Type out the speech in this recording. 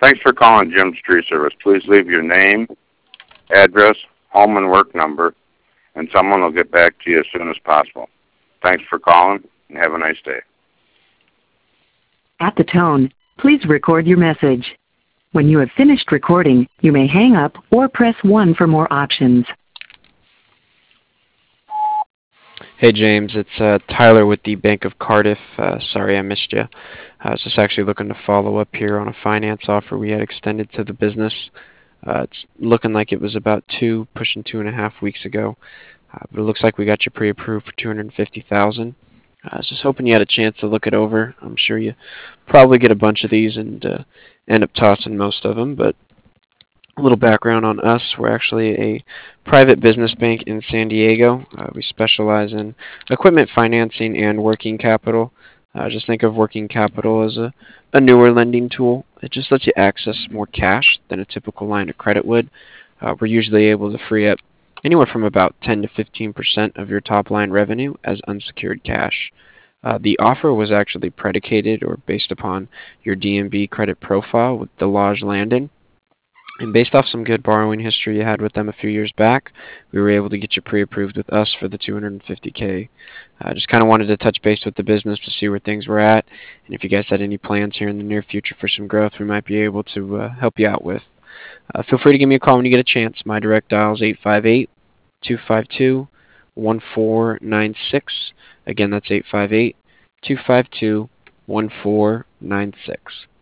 Thanks for calling Jim's Tree Service. Please leave your name, address, home and work number, and someone will get back to you as soon as possible. Thanks for calling, and have a nice day. At the tone, please record your message. When you have finished recording, you may hang up or press 1 for more options. Hey James, it's Tyler with the Bank of Cardiff. Sorry I missed you. I was just actually looking to follow up here on a finance offer we had extended to the business. It's looking like it was about pushing 2.5 weeks ago, but it looks like we got you pre-approved for $250,000. I was just hoping you had a chance to look it over. I'm sure you probably get a bunch of these and end up tossing most of them, but a little background on us. We're actually a private business bank in San Diego. We specialize in equipment financing and working capital. Just think of working capital as a newer lending tool. It just lets you access more cash than a typical line of credit would. We're usually able to free up anywhere from about 10 to 15% of your top line revenue as unsecured cash. The offer was actually predicated or based upon your DNB credit profile with Delage Landon. And based off some good borrowing history you had with them a few years back, we were able to get you pre-approved with us for the $250K. I just kind of wanted to touch base with the business to see where things were at, and if you guys had any plans here in the near future for some growth we might be able to help you out with. Feel free to give me a call when you get a chance. My direct dial is 858-252-1496. Again, that's 858-252-1496.